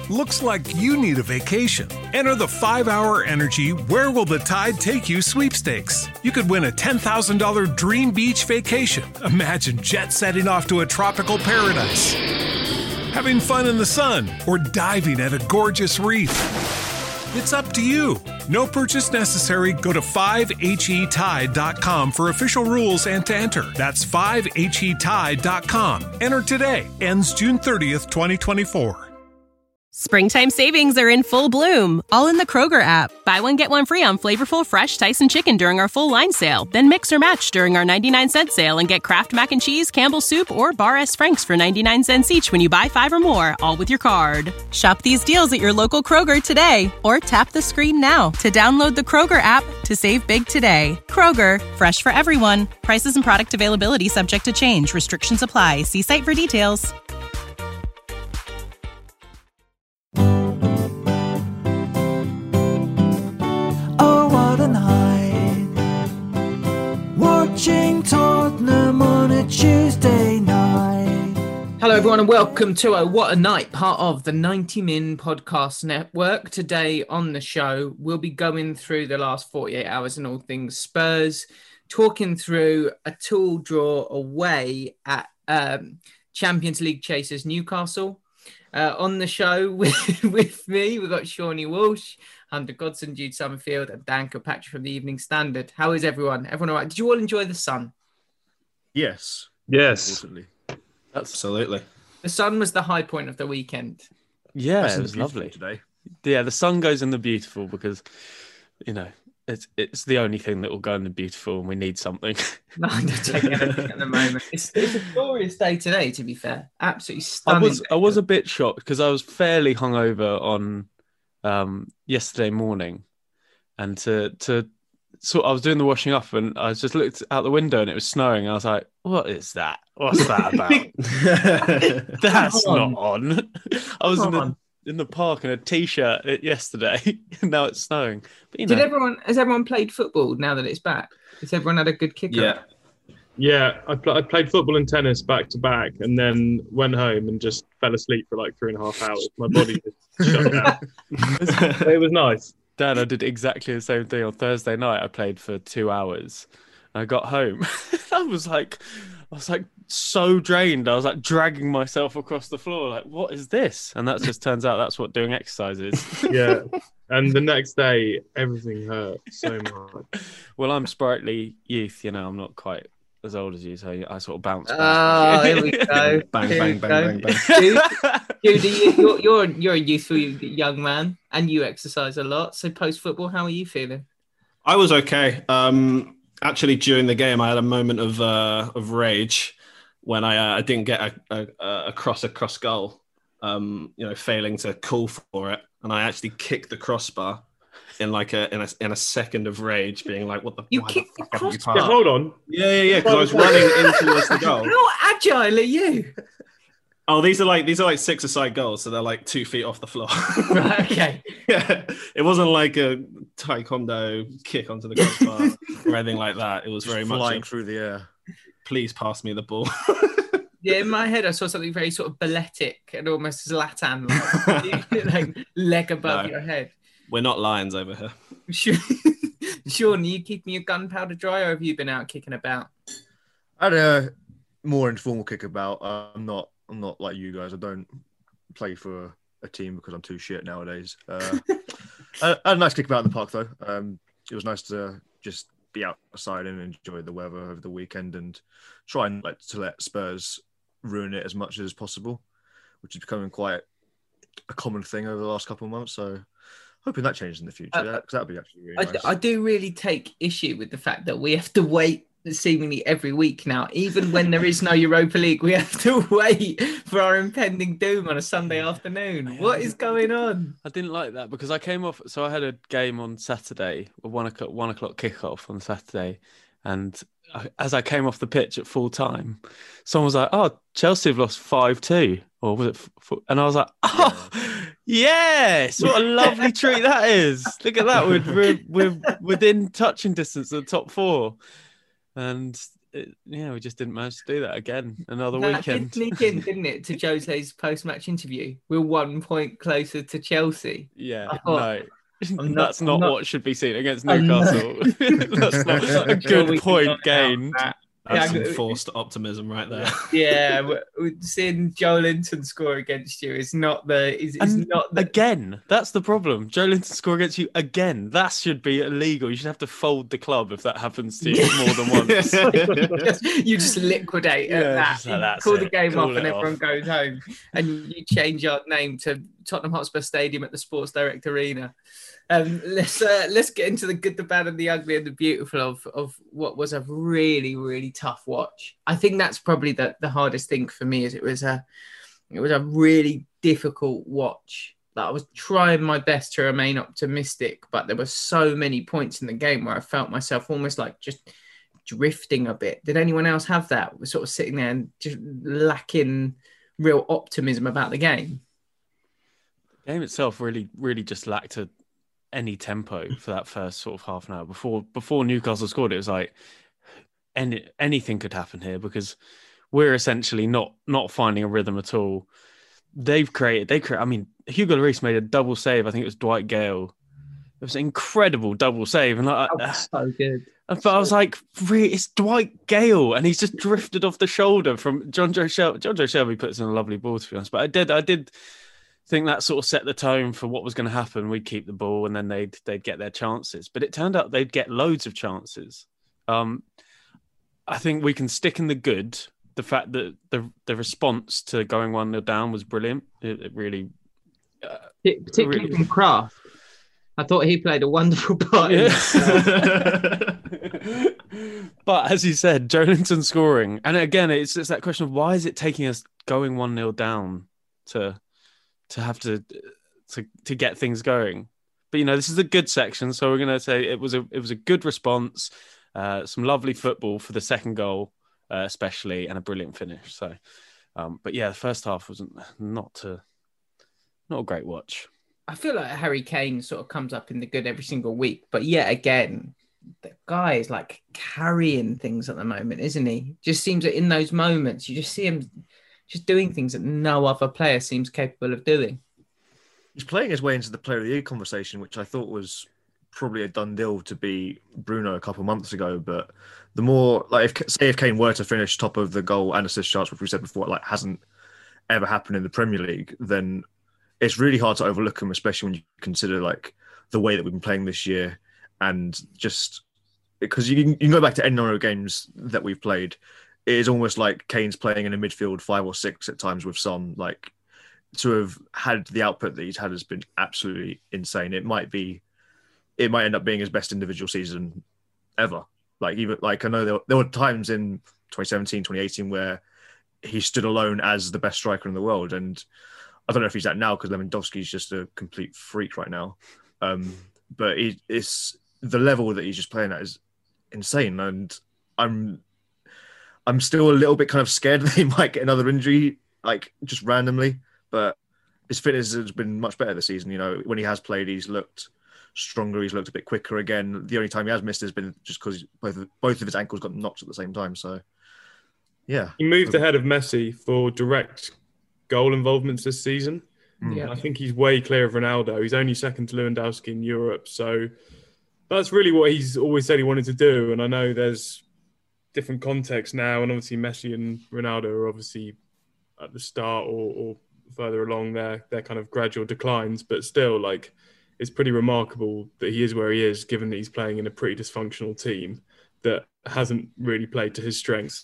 Looks like you need a vacation. Enter the 5-Hour Energy Where Will the Tide Take You sweepstakes. You could win a $10,000 dream beach vacation. Imagine jet setting off to a tropical paradise, having fun in the sun, or diving at a gorgeous reef. It's up to you. No purchase necessary. Go to 5HETide.com for official rules and to enter. That's 5HETide.com. Enter today. Ends June 30th, 2024. Springtime savings are in full bloom, all in the Kroger app. Buy one, get one free on flavorful fresh Tyson chicken during our full line sale. Then mix or match during our 99-cent sale and get Kraft Mac and Cheese, Campbell's Soup, or Bar S. Frank's for 99 cents each when you buy 5 or more, all with your card. Shop these deals at your local Kroger today, or tap the screen now to download the Kroger app to save big today. Kroger, fresh for everyone. Prices and product availability subject to change. Restrictions apply. See site for details. Watching Tottenham on a Tuesday night. Hello everyone and welcome to What a Night, part of the 90 Min Podcast Network. Today on the show, we'll be going through the last 48 hours and all things Spurs, talking through a 2-2 draw away at Champions League chasers Newcastle. On the show with me, we've got Shawnee Walsh, Hunter Godson, Jude Summerfield, and Dan Kilpatrick from the Evening Standard. How is everyone? Everyone all right? Did you all enjoy the sun? Yes. Absolutely. The sun was the high point of the weekend. Yeah, it was lovely today. Yeah, the sun goes in the beautiful because, you know, it's the only thing that will go in the beautiful, and we need something. No, I'm not taking anything at the moment. It's a glorious day today, to be fair. Absolutely stunning. I was a bit shocked because I was fairly hungover on yesterday morning, and to so I was doing the washing up, and I just looked out the window and it was snowing. I was like, "What is that? What's that about? That's not on." I was in the park in a t-shirt yesterday, and now it's snowing. But, you know. Has everyone played football now that it's back? Has everyone had a good kicker? Yeah. I played football and tennis back to back, and then went home and just fell asleep for like 3.5 hours. My body just shut down. It was nice. Dan, I did exactly the same thing on Thursday night. I played for 2 hours. I got home. I was like so drained. I was like dragging myself across the floor. Like, what is this? And that just turns out that's what doing exercise is. Yeah. And the next day, everything hurt so much. Well, I'm sprightly youth. You know, I'm not quite as old as you, so I sort of bounce back. Oh, here we go. Bang. Judy, you're a youthful young man, and you exercise a lot. So post football, how are you feeling? I was okay. Actually, during the game, I had a moment of rage when I didn't get a cross goal. Failing to call for it, and I actually kicked the crossbar in a second of rage, being like, "What the? You kicked the crossbar? Yeah, hold on. Yeah. Because I was running in towards the goal. How agile are you? Oh, these are like 6-a-side goals, so they're like 2 feet off the floor. Right, okay. Yeah, it wasn't like a taekwondo kick onto the crossbar or anything like that. It was very much flying through the air. Please pass me the ball. Yeah, in my head, I saw something very sort of balletic and almost Zlatan, like leg above your head. We're not lions over here. Sean, are you keeping your gunpowder dry, or have you been out kicking about? I had a more informal kickabout. I'm not like you guys. I don't play for a team because I'm too shit nowadays. I had a nice kickabout in the park, though. It was nice to just be outside and enjoy the weather over the weekend and try and to let Spurs ruin it as much as possible, which is becoming quite a common thing over the last couple of months. So hoping that changes in the future, because that would be actually really nice. I do really take issue with the fact that we have to wait seemingly every week now. Even when there is no Europa League, we have to wait for our impending doom on a Sunday afternoon. What is going on? I didn't like that because I came off. So I had a game on Saturday, a 1 o'clock kickoff on Saturday, and as I came off the pitch at full time, someone was like, "Oh, Chelsea have lost 5-2," or was it? And I was like, "Oh, yes! What a lovely treat that is! Look at that. We're within touching distance of the top 4." And we just didn't manage to do that again. Another That weekend. did sneak in, didn't it, to Jose's post-match interview? We're 1 point closer to Chelsea. Yeah, I thought, no. I'm That's not not- what should be seen against I'm not- Newcastle. That's not a I'm sure we good can point knock out gained. that. That's Yeah, some forced optimism right there. Yeah, seeing Joe Linton score against you is not Again, that's the problem. Joe Linton score against you again. That should be illegal. You should have to fold the club if that happens to you more than once. you just liquidate at that. just like, that's Call the it. game Call off and it everyone off. goes home. And you change your name to Tottenham Hotspur Stadium at the Sports Direct Arena. Let's get into the good, the bad, and the ugly and the beautiful of what was a really, really tough watch. I think that's probably the hardest thing for me. Is it was a really difficult watch. That I was trying my best to remain optimistic, but there were so many points in the game where I felt myself almost like just drifting a bit. Did anyone else have that? We're sort of sitting there and just lacking real optimism about the game. The game itself really, really just lacked any tempo for that first sort of half an hour before Newcastle scored. It was like anything could happen here because we're essentially not finding a rhythm at all. They created. I mean, Hugo Lloris made a double save. I think it was Dwight Gale. It was an incredible double save, and So good. But I was like, it's Dwight Gale, and he's just drifted off the shoulder from John Joe Shelby. John Joe Shelby puts in a lovely ball, to be honest. But I did think that sort of set the tone for what was going to happen. We'd keep the ball, and then they'd get their chances. But it turned out they'd get loads of chances. I think we can stick in the good. The fact that the response to going 1-0 down was brilliant. It really, particularly really... from Kraft. I thought he played a wonderful part. Yeah. But as you said, Joe Linton scoring, and again, it's that question of why is it taking us going 1-0 down to have to get things going? But this is a good section, so we're going to say it was a good response, some lovely football for the second goal, especially, and a brilliant finish. So, but yeah, the first half was not a great watch. I feel like Harry Kane sort of comes up in the good every single week, but yet again, the guy is like carrying things at the moment, isn't he? Just seems that in those moments, you just see him just doing things that no other player seems capable of doing. He's playing his way into the Player of the Year conversation, which I thought was probably a done deal to be Bruno a couple of months ago. But the more, like, if Kane were to finish top of the goal and assist charts, which we said before, like hasn't ever happened in the Premier League, then it's really hard to overlook him, especially when you consider like the way that we've been playing this year, and just because you can go back to any number of games that we've played, it is almost like Kane's playing in a midfield 5 or 6 at times with Son. Like, to have had the output that he's had has been absolutely insane. It might end up being his best individual season ever. Like, even like, I know there were times in 2017, 2018 where he stood alone as the best striker in the world, and I don't know if he's that now because Lewandowski's just a complete freak right now. But it's the level that he's just playing at is insane, and I'm still a little bit kind of scared that he might get another injury, like just randomly. But his fitness has been much better this season. When he has played, he's looked stronger. He's looked a bit quicker again. The only time he has missed has been just because both of his ankles got knocked at the same time. So, yeah, he moved ahead of Messi for direct goal involvements this season. Yeah. I think he's way clear of Ronaldo. He's only second to Lewandowski in Europe. So that's really what he's always said he wanted to do. And I know there's different contexts now, and obviously Messi and Ronaldo are obviously at the start or further along their kind of gradual declines, but still, like, it's pretty remarkable that he is where he is, given that he's playing in a pretty dysfunctional team that hasn't really played to his strengths.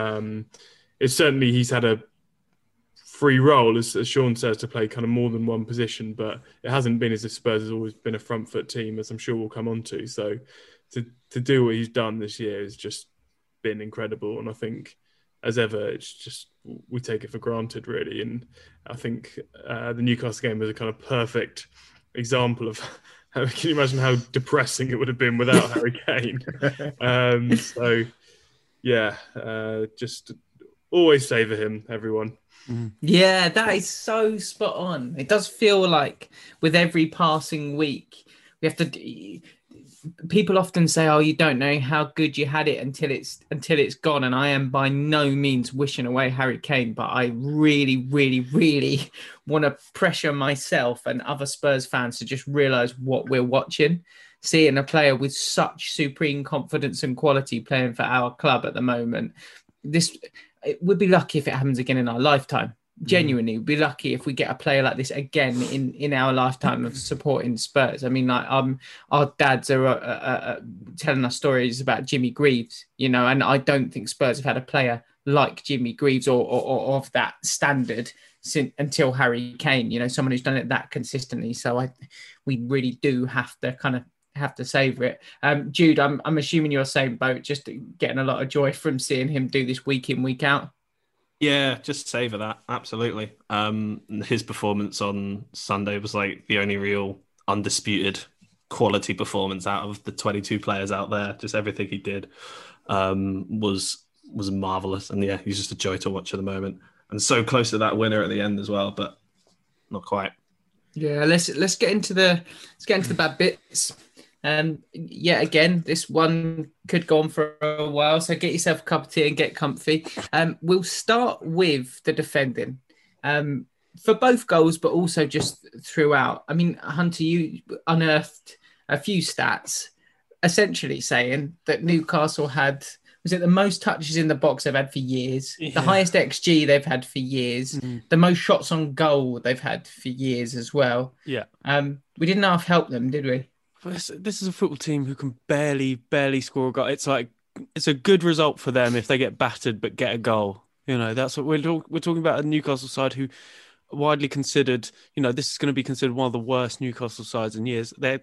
It's certainly, he's had a free role, as Sean says, to play kind of more than one position, but it hasn't been as if Spurs has always been a front foot team, as I'm sure we'll come on to. So to do what he's done this year has just been incredible. And I think, as ever, it's just, we take it for granted, really. And I think the Newcastle game was a kind of perfect example of how, can you imagine how depressing it would have been without Harry Kane? So, yeah, just always savour him, everyone. Yeah, that is so spot on. It does feel like with every passing week, we have to people often say, "Oh, you don't know how good you had it until it's gone." And I am by no means wishing away Harry Kane, but I really, really, really want to pressure myself and other Spurs fans to just realise what we're watching. Seeing a player with such supreme confidence and quality playing for our club at the moment, we'd be lucky if it happens again in our lifetime. Genuinely, we'd be lucky if we get a player like this again in our lifetime of supporting Spurs. I mean, like our dads are telling us stories about Jimmy Greaves, and I don't think Spurs have had a player like Jimmy Greaves or of that standard until Harry Kane. Someone who's done it that consistently. So we really do have to savour it. Jude, I'm assuming you're same boat, just getting a lot of joy from seeing him do this week in, week out. Yeah, just savour that. Absolutely. His performance on Sunday was like the only real undisputed quality performance out of the 22 players out there. Just everything he did was marvellous. And yeah, he's just a joy to watch at the moment. And so close to that winner at the end as well, but not quite. Yeah, let's get into the bad bits. Again, this one could go on for a while, so get yourself a cup of tea and get comfy. We'll start with the defending for both goals, but also just throughout. I mean, Hunter, you unearthed a few stats essentially saying that Newcastle had, was it the most touches in the box they've had for years, the highest XG they've had for years, the most shots on goal they've had for years as well. Yeah. We didn't half help them, did we? This is a football team who can barely score a goal. It's a good result for them if they get battered but get a goal. That's what we're talking about. A Newcastle side who are widely considered. This is going to be considered one of the worst Newcastle sides in years. They're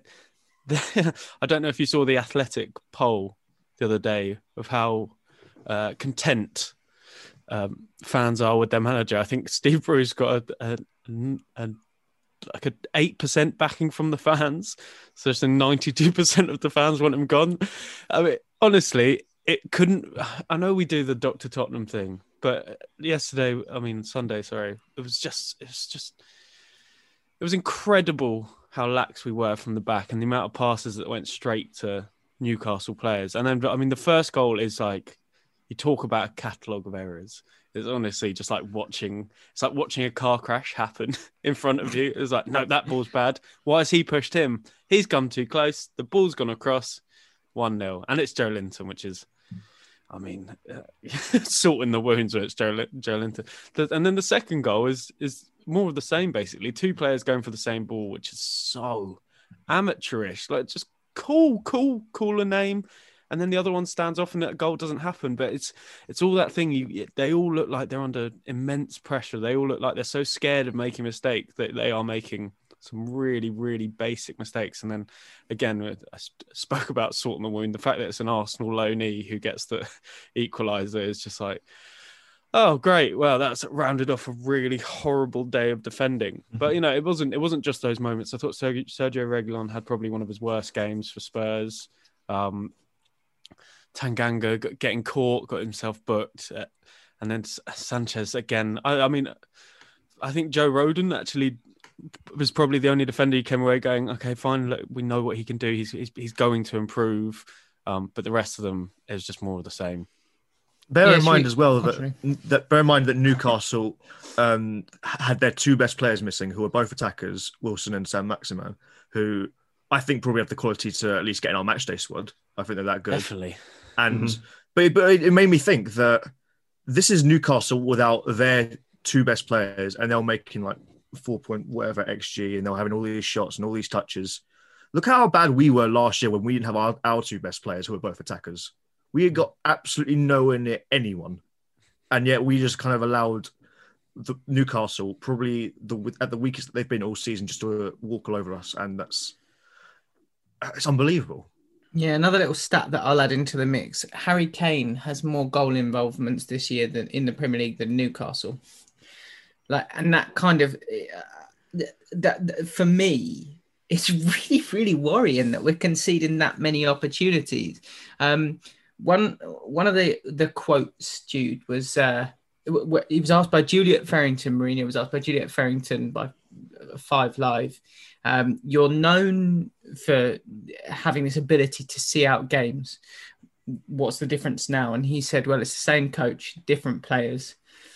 I don't know if you saw the Athletic poll the other day of how content fans are with their manager. I think Steve Bruce got like an 8% backing from the fans. So just 92% of the fans want him gone. I mean, honestly, it couldn't. I know we do the Dr. Tottenham thing, but Sunday, sorry, it was incredible how lax we were from the back and the amount of passes that went straight to Newcastle players. And then, the first goal is like, you talk about a catalogue of errors. It's honestly just like watching a car crash happen in front of you. It's like, no, that ball's bad. Why has he pushed him? He's come too close. The ball's gone across. 1-0. And it's Joe Linton, which is, salting the wounds when it's Joe Linton. And then the second goal is more of the same, basically. Two players going for the same ball, which is so amateurish. Like, just cooler name. And then the other one stands off and that goal doesn't happen. But it's all that thing. They all look like they're under immense pressure. They all look like they're so scared of making a mistake that they are making some really, really basic mistakes. And then, again, I spoke about sorting the wound. The fact that it's an Arsenal loanee who gets the equaliser is just like, oh, great. Well, that's rounded off a really horrible day of defending. But, it wasn't just those moments. I thought Sergio Reguilon had probably one of his worst games for Spurs. Tanganga getting caught, got himself booked. And then Sanchez again. I think Joe Rodon actually was probably the only defender who came away going, okay, fine, look, we know what he can do. He's going to improve. But the rest of them is just more of the same. Bear in mind as well that Newcastle had their two best players missing, who are both attackers, Wilson and Saint-Maximin, who I think probably have the quality to at least get in our matchday squad. I think they're that good. Definitely. And but it made me think that this is Newcastle without their two best players, and they're making like 4-point-whatever XG, and they're having all these shots and all these touches. Look how bad we were last year when we didn't have our two best players, who were both attackers. We had got absolutely nowhere near anyone, and yet we just kind of allowed the Newcastle, probably at the weakest that they've been all season, just to walk all over us, and it's unbelievable. Yeah, another little stat that I'll add into the mix. Harry Kane has more goal involvements this year than in the Premier League than Newcastle. And that kind of that for me, it's really, really worrying that we're conceding that many opportunities. One of the quotes, Jude, was he was asked by Juliet Farrington. Mourinho was asked by Juliet Farrington by Five Live. You're known for having this ability to see out games. What's the difference now? And he said, well, it's the same coach, different players.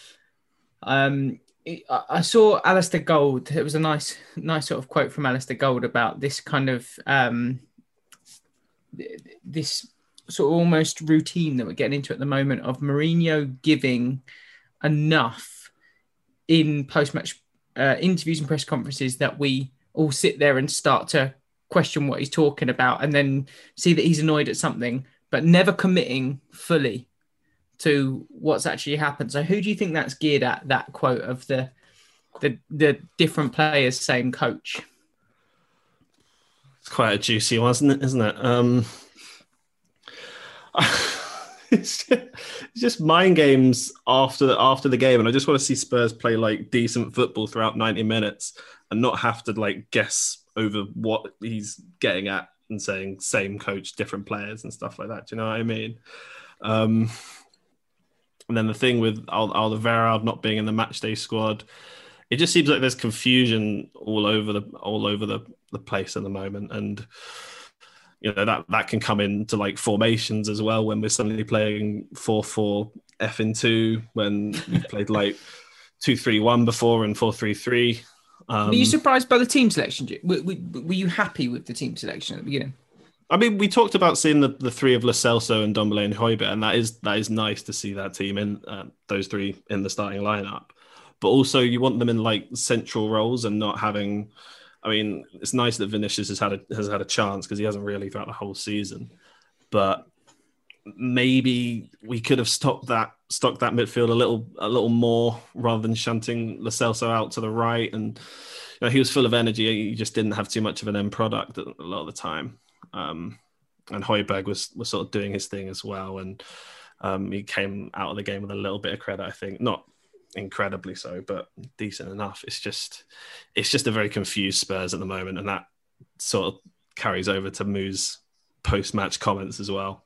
I saw Alistair Gold. It was a nice sort of quote from Alistair Gold about this kind of this sort of almost routine that we're getting into at the moment of Mourinho giving enough in post-match interviews and press conferences that we all sit there and start to question what he's talking about and then see that he's annoyed at something, but never committing fully to what's actually happened. So who do you think that's geared at, that quote of the different players, same coach? It's quite a juicy one, isn't it? It's just mind games after the game, and I just want to see Spurs play like decent football throughout 90 minutes and not have to like guess over what he's getting at and saying same coach, different players and stuff like that. Do you know what I mean? And then the thing with Alderweireld not being in the matchday squad, it just seems like there's confusion all over the place at the moment, and you know that can come into like formations as well when we're suddenly playing 4-4 F2 when we've played like 2-3-1 before and 4-3-3. Were you surprised by the team selection? Were you happy with the team selection at the beginning? I mean, we talked about seeing the three of Lo Celso and Ndombele and Højbjerg, and that is nice to see that team in those three in the starting lineup. But also, you want them in like central roles and not having. I mean, it's nice that Vinicius has had a chance because he hasn't really throughout the whole season. But maybe we could have stocked that midfield a little more rather than shunting Lo Celso out to the right. And you know, he was full of energy. He just didn't have too much of an end product a lot of the time. And Højbjerg was sort of doing his thing as well. And he came out of the game with a little bit of credit, I think. Not incredibly so, but decent enough. It's just a very confused Spurs at the moment, and that sort of carries over to Moo's post-match comments as well.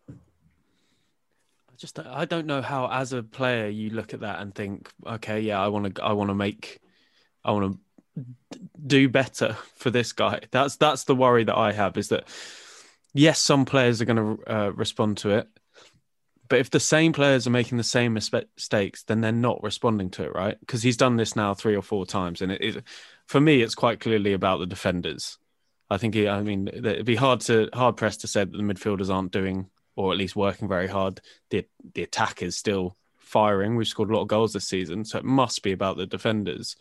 I don't know how, as a player, you look at that and think, okay, yeah, I want to do better for this guy. That's the worry that I have, is that yes, some players are going to respond to it, but if the same players are making the same mistakes, then they're not responding to it, right? Because he's done this now 3 or 4 times, and for me, it's quite clearly about the defenders. I think it'd be hard pressed to say that the midfielders aren't doing, or at least working very hard. The attack is still firing. We've scored a lot of goals this season, so it must be about the defenders.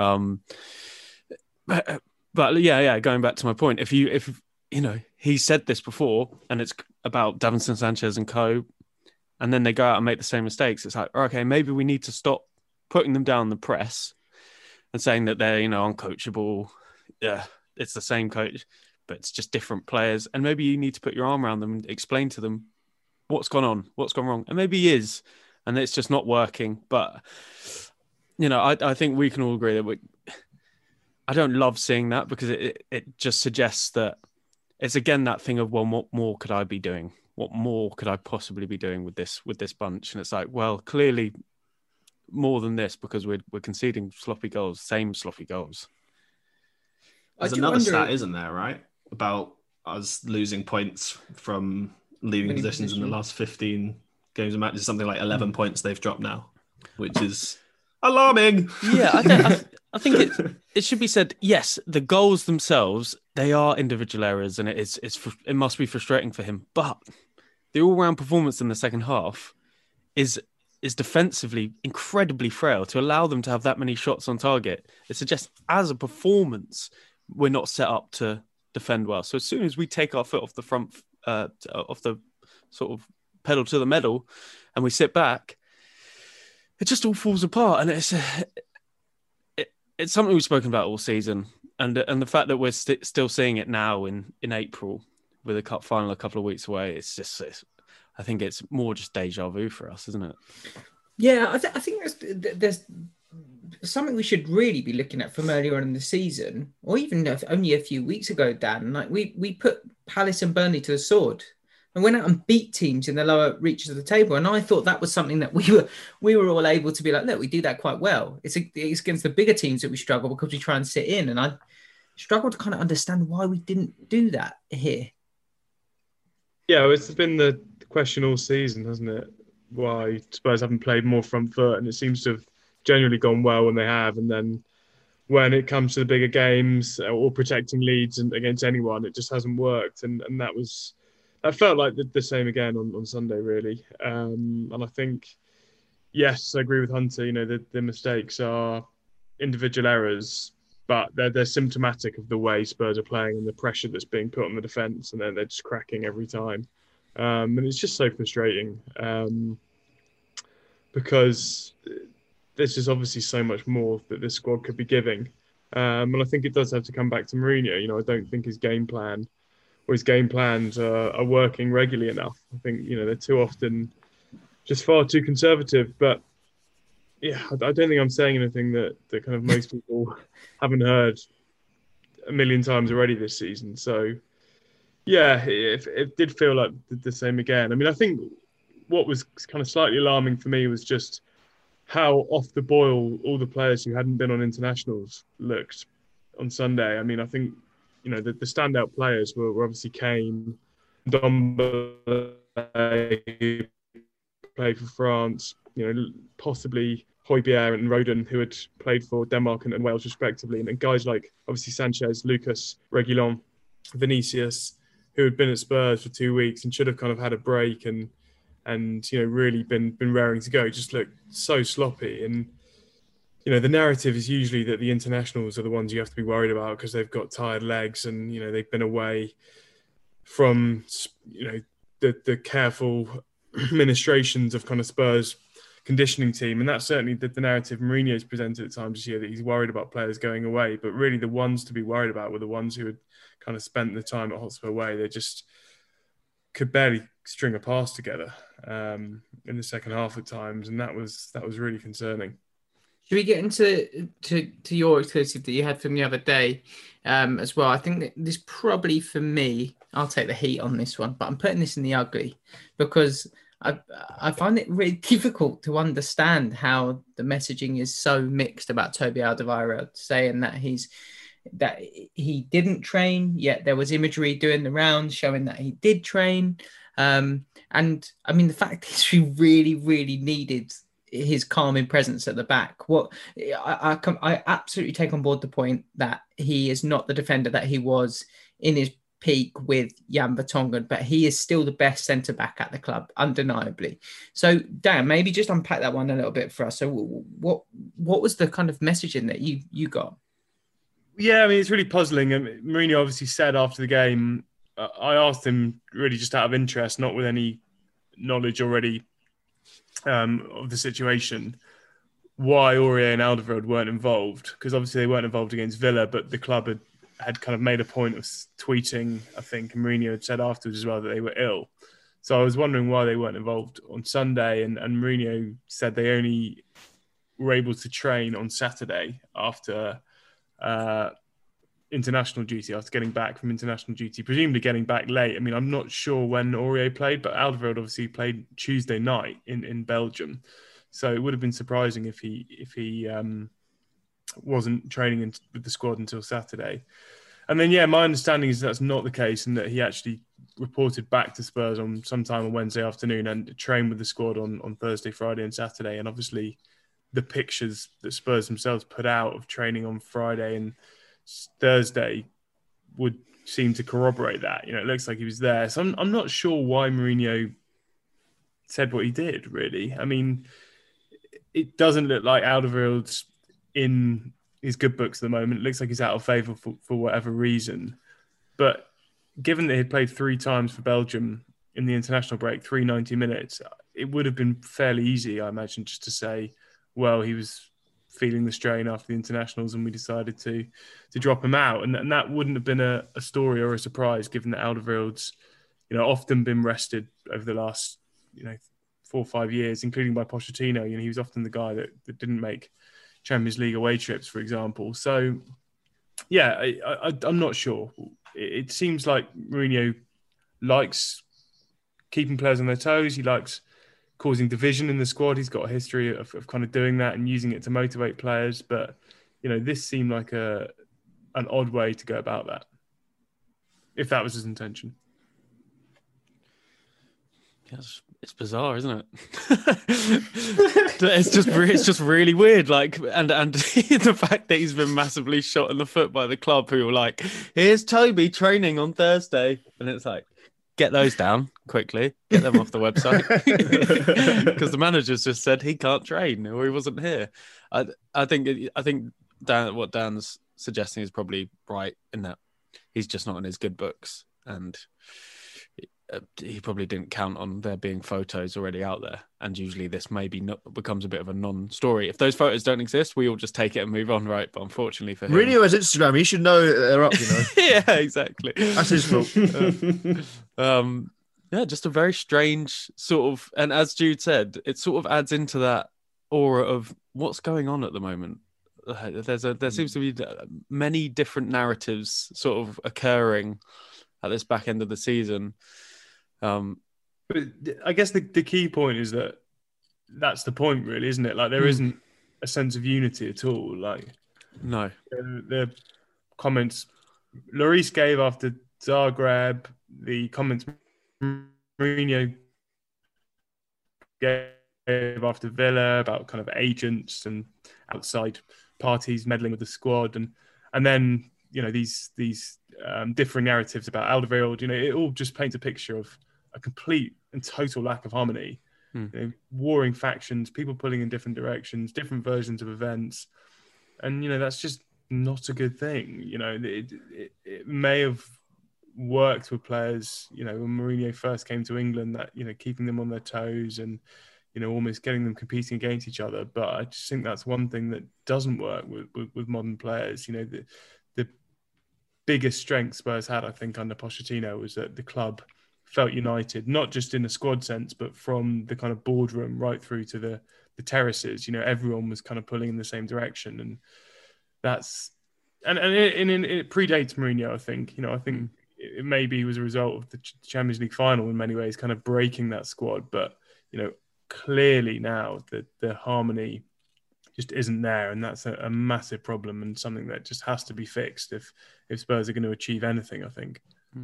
But yeah, going back to my point, if you know, he said this before, and it's about Davinson Sanchez and co, and then they go out and make the same mistakes. It's like, okay, maybe we need to stop putting them down the press and saying that they're, you know, uncoachable. Yeah, it's the same coach, but it's just different players. And maybe you need to put your arm around them and explain to them what's gone on, what's gone wrong. And maybe he is, and it's just not working. But, you know, I think we can all agree that I don't love seeing that, because it just suggests that it's again that thing of, well, what more could I be doing? What more could I possibly be doing with this bunch? And it's like, well, clearly more than this, because we're conceding sloppy goals, same sloppy goals. There's another stat, isn't there, right? About us losing points from leading positions in the last 15 games of matches. Something like 11 points they've dropped now, which is alarming. Yeah, I think it should be said, yes, the goals themselves, they are individual errors, and it must be frustrating for him. But the all-round performance in the second half is defensively incredibly frail. To allow them to have that many shots on target, it suggests as a performance, we're not set up to defend well. So as soon as we take our foot off the front, off the sort of pedal to the metal, and we sit back, it just all falls apart. And it's something we've spoken about all season, and the fact that we're still seeing it now in April with a cup final a couple of weeks away, I think it's more just deja vu for us, isn't it? Yeah, I think there's something we should really be looking at from earlier on in the season, or even only a few weeks ago, Dan. Like we put Palace and Burnley to the sword and went out and beat teams in the lower reaches of the table. And I thought that was something that we were all able to be like, look, we do that quite well. It's against the bigger teams that we struggle because we try and sit in. And I struggle to kind of understand why we didn't do that here. Yeah, it's been the question all season, hasn't it? Why Spurs haven't played more front foot, and it seems to have generally gone well when they have. And then when it comes to the bigger games or protecting leads and against anyone, it just hasn't worked. And that felt like the same again on Sunday, really. And I think, yes, I agree with Hunter. You know, the mistakes are individual errors, but they're symptomatic of the way Spurs are playing and the pressure that's being put on the defence, and then they're just cracking every time. And it's just so frustrating because there's just obviously so much more that this squad could be giving. And I think it does have to come back to Mourinho. You know, I don't think his game plan or his game plans are working regularly enough. I think, you know, they're too often just far too conservative. But yeah, I don't think I'm saying anything that kind of most people haven't heard a million times already this season. So yeah, it did feel like the same again. I mean, I think what was kind of slightly alarming for me was just how off the boil all the players who hadn't been on internationals looked on Sunday. I mean, I think, you know, the standout players were obviously Kane, Ndombele, who played for France, you know, possibly Højbjerg and Rodon, who had played for Denmark and Wales respectively, and guys like obviously Sanchez, Lucas, Reguilon, Vinicius, who had been at Spurs for 2 weeks and should have kind of had a break and you know, really been raring to go, just looked so sloppy. And you know, the narrative is usually that the internationals are the ones you have to be worried about because they've got tired legs and, you know, they've been away from, you know, the careful ministrations of kind of Spurs conditioning team. And that's certainly the narrative Mourinho's presented at times this year, that he's worried about players going away. But really the ones to be worried about were the ones who had kind of spent the time at Hotspur away. They just could barely string a pass together in the second half at times. And that was really concerning. Should we get into your exclusive that you had from the other day as well? I think that this probably, for me, I'll take the heat on this one, but I'm putting this in the ugly because I find it really difficult to understand how the messaging is so mixed about Toby Alderweireld, saying that he didn't train, yet there was imagery doing the rounds showing that he did train. And I mean, the fact is we really, really needed his calming presence at the back. What I absolutely take on board the point that he is not the defender that he was in his peak with Jan Vertonghen, but he is still the best centre-back at the club, undeniably. So, Dan, maybe just unpack that one a little bit for us. So what was the kind of messaging that you got? Yeah, I mean, it's really puzzling. And Mourinho obviously said after the game, I asked him really just out of interest, not with any knowledge already of the situation, why Aurier and Alderweireld weren't involved. Because obviously they weren't involved against Villa, but the club had kind of made a point of tweeting, I think, and Mourinho had said afterwards as well that they were ill. So I was wondering why they weren't involved on Sunday. And Mourinho said they only were able to train on Saturday after international duty, after getting back from international duty, presumably getting back late. I mean, I'm not sure when Aurier played, but Alderweireld obviously played Tuesday night in Belgium. So it would have been surprising if he wasn't training with the squad until Saturday. And then, yeah, my understanding is that's not the case and that he actually reported back to Spurs on sometime on Wednesday afternoon and trained with the squad on Thursday, Friday and Saturday. And obviously the pictures that Spurs themselves put out of training on Friday and Thursday would seem to corroborate that. You know, it looks like he was there. So I'm not sure why Mourinho said what he did, really. I mean, it doesn't look like Alderweireld's in his good books at the moment. It looks like he's out of favour for whatever reason. But given that he'd played 3 times for Belgium in the international break, 90 minutes, it would have been fairly easy, I imagine, just to say, well, he was feeling the strain after the internationals and we decided to drop him out. And that wouldn't have been a story or a surprise, given that Alderweireld's, you know, often been rested over the last, 4 or 5 years, including by Pochettino. You know, he was often the guy that didn't make Champions League away trips, for example. So, yeah, I'm not sure. It seems like Mourinho likes keeping players on their toes. He likes causing division in the squad. He's got a history of kind of doing that and using it to motivate players. But, this seemed like an odd way to go about that, if that was his intention. Yes, it's bizarre, isn't it? It's just really weird. Like, and the fact that he's been massively shot in the foot by the club, who were like, "Here's Toby training on Thursday," and it's like, get those down quickly, get them off the website, because the manager's just said he can't train or he wasn't here. I think what Dan's suggesting is probably right in that he's just not in his good books, and he probably didn't count on there being photos already out there. And usually this maybe becomes a bit of a non-story. If those photos don't exist, we all just take it and move on, right? But unfortunately for him... Mourinho has Instagram. He should know that they're up, Yeah, exactly. That's his fault. Just a very strange sort of... And as Jude said, it sort of adds into that aura of what's going on at the moment. There seems to be many different narratives sort of occurring at this back end of the season. But I guess the key point is that's the point, really, isn't it? Like, there isn't a sense of unity at all. Like, no, the comments Lloris gave after Zagreb, the comments Mourinho gave after Villa about kind of agents and outside parties meddling with the squad, and then these differing narratives about Alderweireld. It all just paints a picture of a complete and total lack of harmony. Warring factions, people pulling in different directions, different versions of events, and that's just not a good thing. It may have worked with players, when Mourinho first came to England, that keeping them on their toes and almost getting them competing against each other. But I just think that's one thing that doesn't work with modern players. The biggest strength Spurs had, I think, under Pochettino was that the club felt united, not just in a squad sense, but from the kind of boardroom right through to the terraces. Everyone was kind of pulling in the same direction, and that's and it predates Mourinho. I think it maybe was a result of the Champions League final in many ways, kind of breaking that squad. But clearly now the harmony just isn't there, and that's a massive problem and something that just has to be fixed if Spurs are going to achieve anything, I think.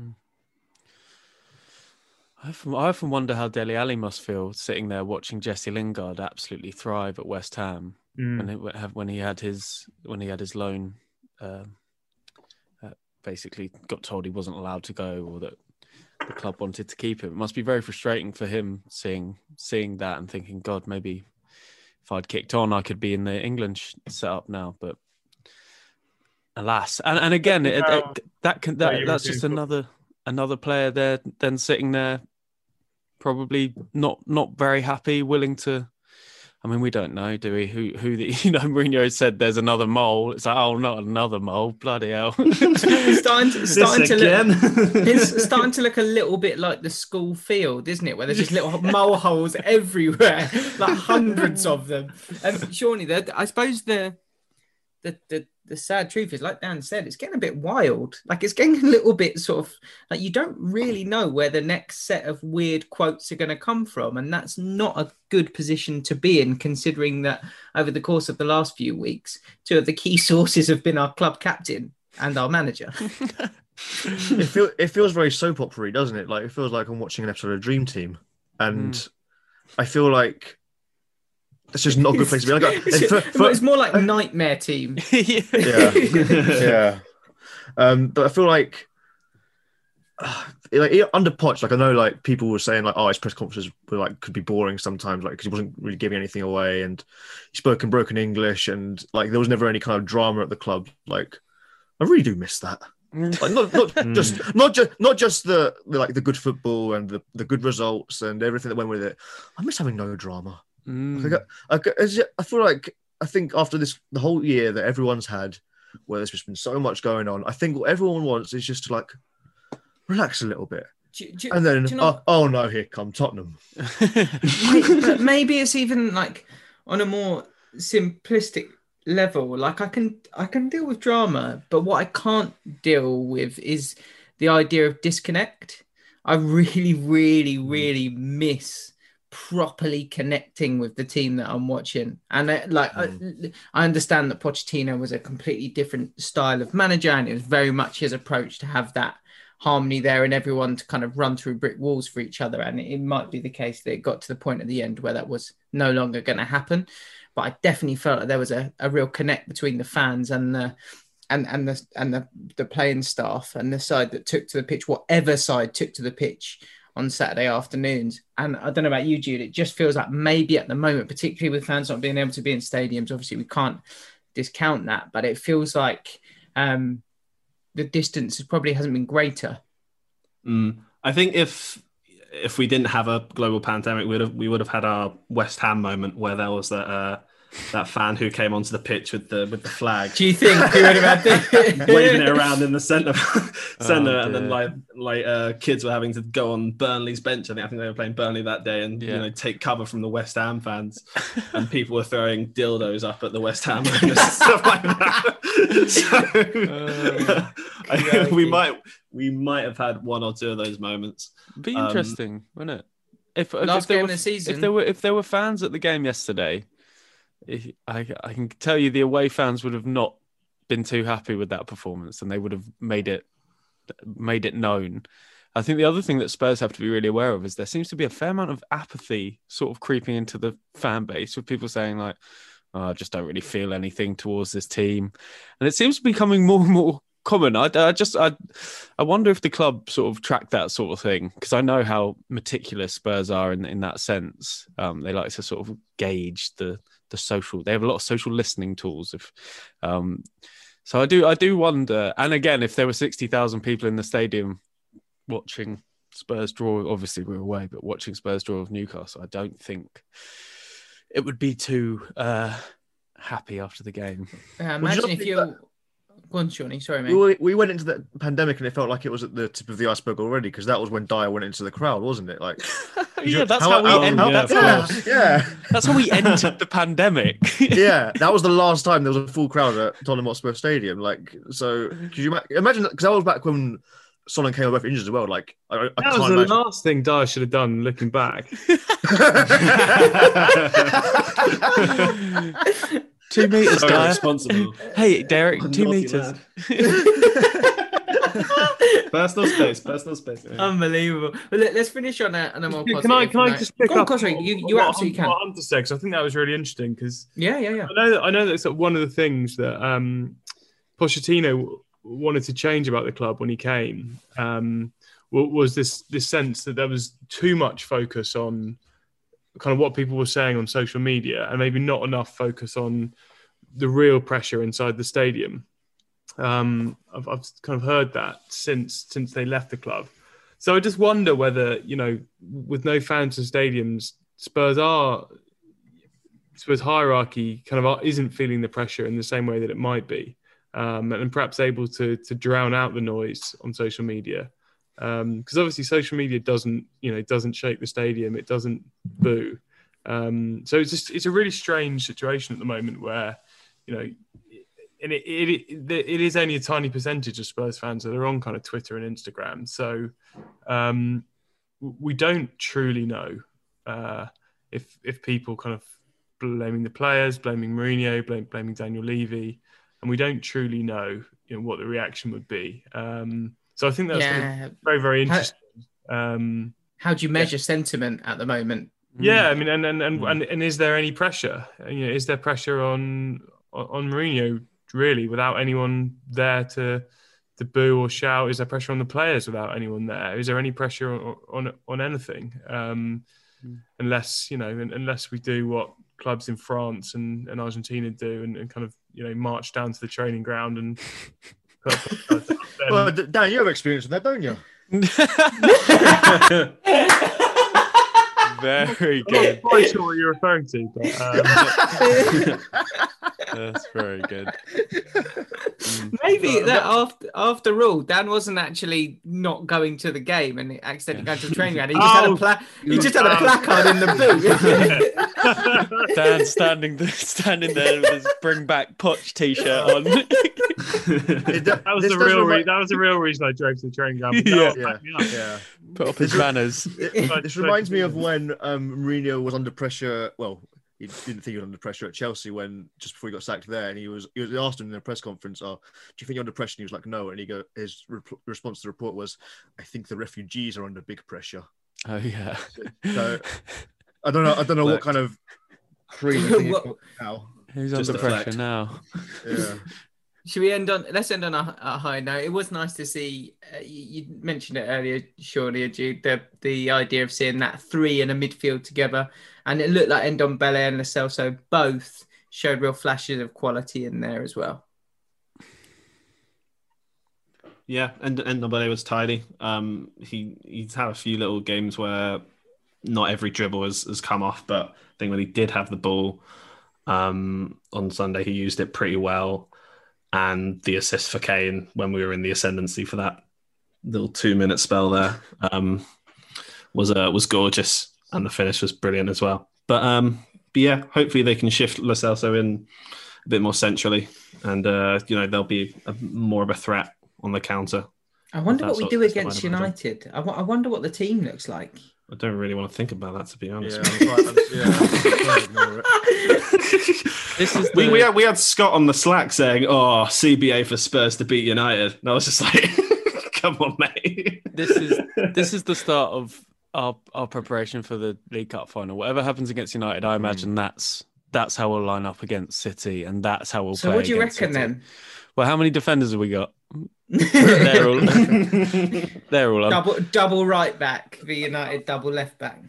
I often wonder how Dele Alli must feel sitting there watching Jesse Lingard absolutely thrive at West Ham when he had his loan. Basically, got told he wasn't allowed to go, or that the club wanted to keep him. It must be very frustrating for him seeing that and thinking, God, maybe if I'd kicked on, I could be in the England setup now. But alas, and again, that's just another player there then sitting there, probably not very happy, willing to. I mean, we don't know, do we? Who Mourinho said there's another mole. It's like, oh, not another mole, bloody hell! It's starting to look a little bit like the school field, isn't it? Where there's just little mole holes everywhere, like hundreds of them. And surely, I suppose the sad truth is, like Dan said, it's getting a bit wild. Like, it's getting a little bit sort of like you don't really know where the next set of weird quotes are going to come from. And that's not a good position to be in, considering that over the course of the last few weeks, two of the key sources have been our club captain and our manager. It feels very soap opera-y, doesn't it? Like, it feels like I'm watching an episode of Dream Team. And I feel like it's just not a good place to be. It's more like Nightmare Team. Yeah. But I feel like under Poch, like, I know, like, people were saying, like, oh, his press conferences were, like, could be boring sometimes, like, because he wasn't really giving anything away, and he spoke in broken English, and, like, there was never any kind of drama at the club. Like, I really do miss that. Like, not just the like the good football and the good results and everything that went with it. I miss having no drama. I think after the whole year that everyone's had, where there's just been so much going on, I think what everyone wants is just to, like, relax a little bit. And then, oh no, here come Tottenham. But maybe it's even like on a more simplistic level. Like, I can deal with drama, but what I can't deal with is the idea of disconnect. I really, really, really miss properly connecting with the team that I'm watching. And I understand that Pochettino was a completely different style of manager, and it was very much his approach to have that harmony there and everyone to kind of run through brick walls for each other. And it might be the case that it got to the point at the end where that was no longer going to happen. But I definitely felt like there was a real connect between the fans and the playing staff and the side that took to the pitch, whatever side took to the pitch on Saturday afternoons. And I don't know about you, Jude, it just feels like maybe at the moment, particularly with fans not being able to be in stadiums, obviously we can't discount that, but it feels like the distance probably hasn't been greater. I think if we didn't have a global pandemic, we would have had our West Ham moment where there was that fan who came onto the pitch with the flag. Do you think he would have had waving it around in the centre, and then like kids were having to go on Burnley's bench. I think they were playing Burnley that day, and take cover from the West Ham fans, and people were throwing dildos up at the West Ham owners and stuff like that. So I think we might have had one or two of those moments. Be interesting, wouldn't it? Last game of the season. If there were fans at the game yesterday, I can tell you the away fans would have not been too happy with that performance, and they would have made it known. I think the other thing that Spurs have to be really aware of is there seems to be a fair amount of apathy sort of creeping into the fan base, with people saying like, I just don't really feel anything towards this team. And it seems to be becoming more and more common. I wonder if the club sort of track that sort of thing, because I know how meticulous Spurs are in that sense. They like to sort of gauge the social. They have a lot of social listening tools. So I do wonder. And again, if there were 60,000 people in the stadium watching Spurs draw, obviously we're away, but watching Spurs draw with Newcastle, I don't think it would be too happy after the game. Imagine if you're... Go on, Shawnee. Sorry, mate. We went into the pandemic and it felt like it was at the tip of the iceberg already, because that was when Dyer went into the crowd, wasn't it? Like, that's how we ended. That's how we entered the pandemic. Yeah, that was the last time there was a full crowd at Tottenham Hotspur Stadium. Like, so could you imagine that? Because that was back when Son and Kane were both injured as well. Like, I that was the last thing Dyer should have done. Looking back. 2 meters, Dyer. Responsible. Hey, Derek, 2 meters. Personal space. Unbelievable. Well, let's finish on a more positive. Can I just pick up? You absolutely can. What Hunter said, because I think that was really interesting. Because yeah. I know that's one of the things that Pochettino wanted to change about the club when he came. Was this sense that there was too much focus on kind of what people were saying on social media, and maybe not enough focus on the real pressure inside the stadium. I've kind of heard that since they left the club. So I just wonder whether, with no fans in stadiums, Spurs hierarchy kind of isn't feeling the pressure in the same way that it might be, and perhaps able to drown out the noise on social media. Because obviously social media doesn't shake the stadium, it doesn't boo. So it's a really strange situation at the moment where, and it is only a tiny percentage of Spurs fans that are on kind of Twitter and Instagram. So we don't truly know if people kind of blaming the players, blaming Mourinho, blaming Daniel Levy, and we don't truly know what the reaction would be. So I think that's very, very interesting. How do you measure sentiment at the moment? Yeah, I mean, and is there any pressure? Is there pressure on Mourinho really without anyone there to boo or shout? Is there pressure on the players without anyone there? Is there any pressure on anything? Unless we do what clubs in France and Argentina do and kind of march down to the training ground and. Well, Dan, you have experience with that, don't you? I'm Very good. not quite sure what you're referring to, but That's very good. Maybe that after all, Dan wasn't actually not going to the game and accidentally going to the training ground. He just had a placard in the booth. Dan standing there with his Bring Back Poch t-shirt on. That was the real reason I drove to the training ground. Yeah. Put up his banners. This reminds me of when Mourinho was under pressure. Well, he didn't think he was under pressure at Chelsea when just before he got sacked there, and he was asked him in a press conference, "Oh, do you think you're under pressure?" And he was like, "No," and his response to the report was, "I think the refugees are under big pressure." Oh yeah. So I don't know what kind of crazy thing now. Who's under pressure now? Yeah. Should we let's end on a high note. It was nice to see, you mentioned it earlier, surely, Jude, the idea of seeing that three in a midfield together. And it looked like Ndombele and Lo Celso both showed real flashes of quality in there as well. Yeah, and Ndombele was tidy. He's had a few little games where not every dribble has come off, but I think when he did have the ball on Sunday, he used it pretty well. And the assist for Kane when we were in the ascendancy for that little 2-minute spell there was gorgeous, and the finish was brilliant as well. But yeah, hopefully they can shift Lo Celso in a bit more centrally, and they'll be more of a threat on the counter. I wonder what we do against United. I wonder what the team looks like. I don't really want to think about that, to be honest. We had Scott on the Slack saying, "Oh, CBA for Spurs to beat United," and I was just like, "Come on, mate." This is the start of our preparation for the League Cup final. Whatever happens against United, I imagine that's how we'll line up against City, and that's how we'll play. So, what do you City. reckon then? Well, how many defenders have we got? They're all on. Double right back for United, double left back.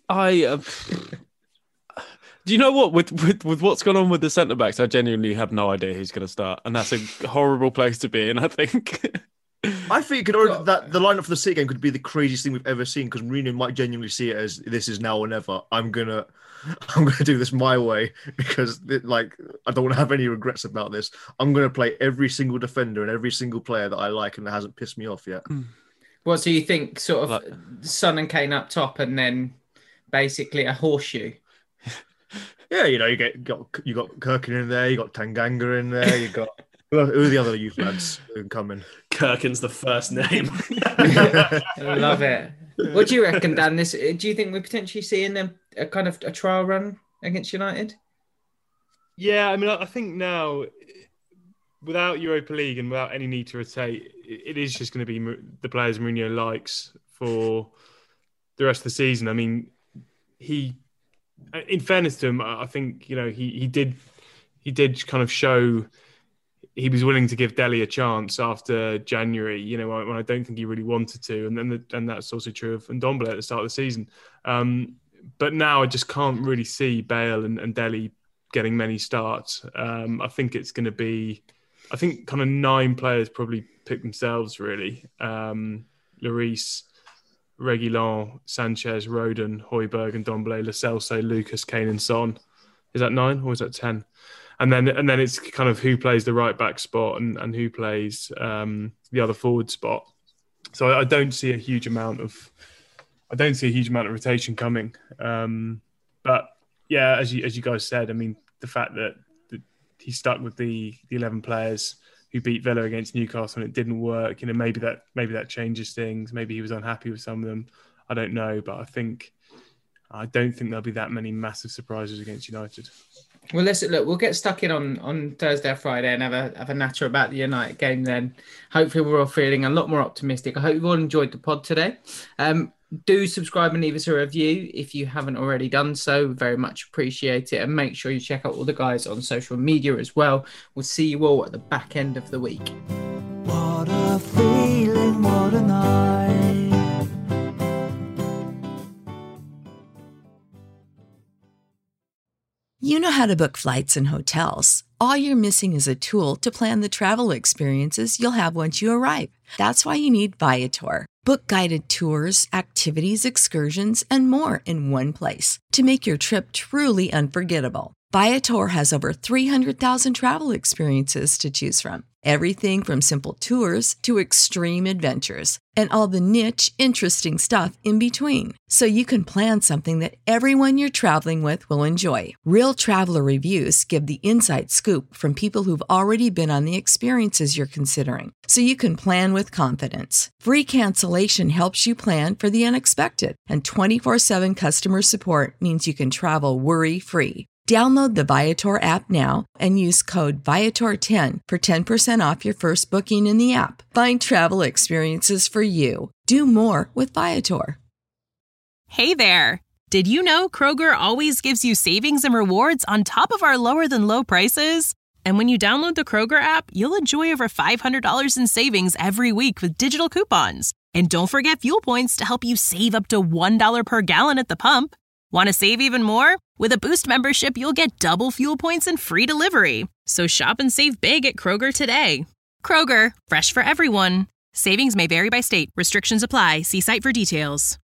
Do you know what? With what's gone on with the centre backs, I genuinely have no idea who's going to start, and that's a horrible place to be in, I think. I think that the lineup for the City game could be the craziest thing we've ever seen, because Mourinho might genuinely see it as this is now or never. I'm gonna do this my way, because I don't want to have any regrets about this. I'm gonna play every single defender and every single player that I like and that hasn't pissed me off yet. What do you think? Sort of Son and Kane up top, and then basically a horseshoe. Yeah, you got Kirkin in there, you got Tanganga in there, you got who are the other youth lads who can come in? Kirkin's the first name. I love it. What do you reckon, Dan? Do you think we're potentially seeing them a kind of a trial run against United? Yeah, I mean, I think now, without Europa League and without any need to rotate, it is just going to be the players Mourinho likes for the rest of the season. I mean, in fairness to him, I think he did kind of show he was willing to give Dele a chance after January. When I don't think he really wanted to, and that's also true of Ndombele at the start of the season. But now I just can't really see Bale and Dele getting many starts. I think it's going to be, kind of 9 players probably pick themselves really. Lloris, Reguilon, Sanchez, Rodon, Højbjerg, and Ndombele, Lo Celso, Lucas, Kane, and Son. Is that 9 or is that 10? And then it's kind of who plays the right back spot and who plays the other forward spot. So I don't see a huge amount of rotation coming. But yeah, as you guys said, I mean, the fact that he stuck with the 11 players who beat Villa against Newcastle and it didn't work, maybe that changes things. Maybe he was unhappy with some of them. I don't know, but I don't think there'll be that many massive surprises against United. Well, listen, look, we'll get stuck in on Thursday or Friday and have a natter about the United game then. Hopefully we're all feeling a lot more optimistic. I hope you've all enjoyed the pod today. Do subscribe and leave us a review if you haven't already done so. Very much appreciate it. And make sure you check out all the guys on social media as well. We'll see you all at the back end of the week. What a feeling, what a night. You know how to book flights and hotels. All you're missing is a tool to plan the travel experiences you'll have once you arrive. That's why you need Viator. Book guided tours, activities, excursions, and more in one place to make your trip truly unforgettable. Viator has over 300,000 travel experiences to choose from. Everything from simple tours to extreme adventures and all the niche, interesting stuff in between. So you can plan something that everyone you're traveling with will enjoy. Real traveler reviews give the inside scoop from people who've already been on the experiences you're considering. So you can plan with confidence. Free cancellation helps you plan for the unexpected. And 24/7 customer support means you can travel worry-free. Download the Viator app now and use code Viator10 for 10% off your first booking in the app. Find travel experiences for you. Do more with Viator. Hey there! Did you know Kroger always gives you savings and rewards on top of our lower-than-low prices? And when you download the Kroger app, you'll enjoy over $500 in savings every week with digital coupons. And don't forget fuel points to help you save up to $1 per gallon at the pump. Want to save even more? With a Boost membership, you'll get double fuel points and free delivery. So shop and save big at Kroger today. Kroger, fresh for everyone. Savings may vary by state. Restrictions apply. See site for details.